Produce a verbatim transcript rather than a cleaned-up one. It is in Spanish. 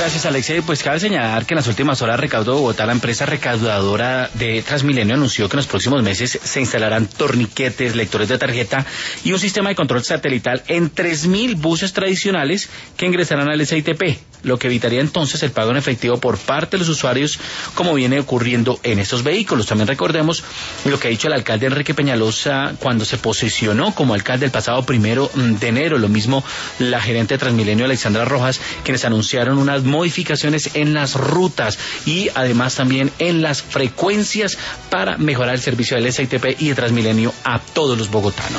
Gracias, Alexei. Pues cabe señalar que en las últimas horas Recaudo Bogotá, la empresa recaudadora de Transmilenio, anunció que en los próximos meses se instalarán torniquetes, lectores de tarjeta y un sistema de control satelital en tres mil buses tradicionales que ingresarán al S I T P, lo que evitaría entonces el pago en efectivo por parte de los usuarios, como viene ocurriendo en estos vehículos. También recordemos lo que ha dicho el alcalde Enrique Peñalosa cuando se posesionó como alcalde el pasado primero de enero. Lo mismo la gerente de Transmilenio, Alexandra Rojas, quienes anunciaron unas modificaciones en las rutas y además también en las frecuencias para mejorar el servicio del S I T P y de Transmilenio a todos los bogotanos.